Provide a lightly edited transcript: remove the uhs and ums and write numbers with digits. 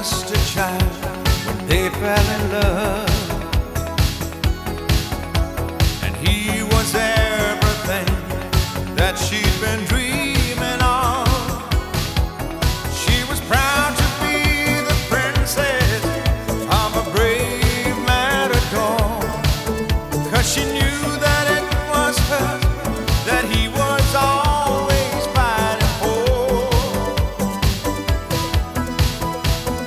just a child when they fell in love.